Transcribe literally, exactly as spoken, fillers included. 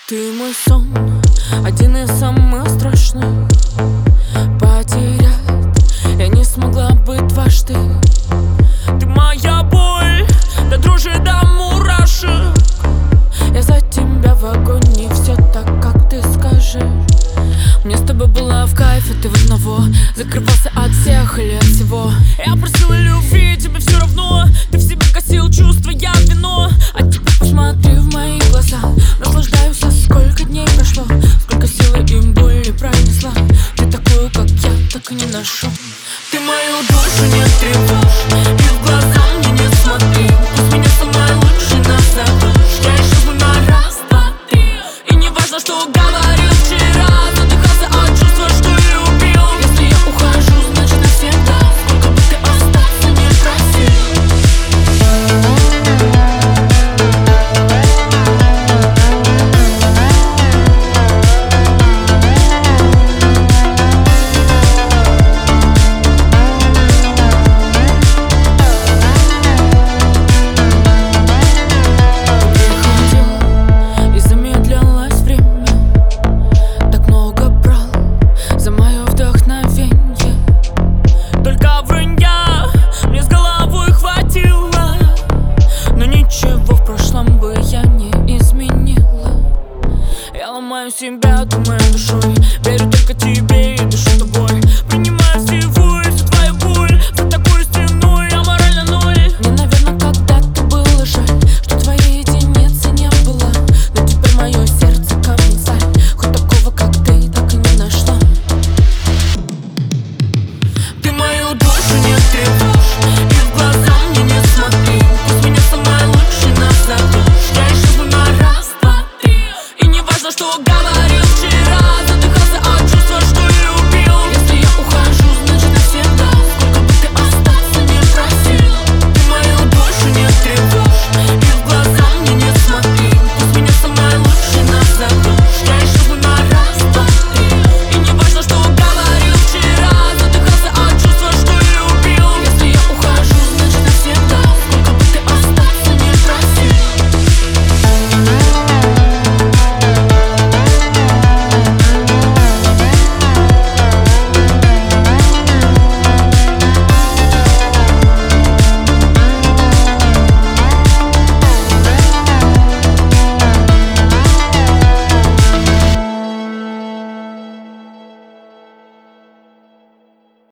Ты мой сон, один из самых страшных. Потерять я не смогла бы дважды. Ты моя боль, до дрожи, до мурашек. Я за тебя в огонь, все так, как ты скажешь. Мне с тобой было в кайфе, ты в одного закрывался от всех или от всего. Я просила любви, тебе все равно. Ты в себе гасил чувства, я вино. А теперь посмотри в мои глаза. Наслаждаюсь, а сколько дней прошло, сколько силы и боли пронесла. Ты такую, как я, так и не нашел. Ты мою душу не тревожь, и в глаза мне не смотри. Пусть меня самой лучше назовешь. Я ищу на раз, два, три. И не важно, что говорил вчера. Задыхался от чувства, что любил. Если я ухожу, значит навсегда. Сколько бы ты остаться не просил. Я ломаю себя, думаю душой. Верю только тебе и душу.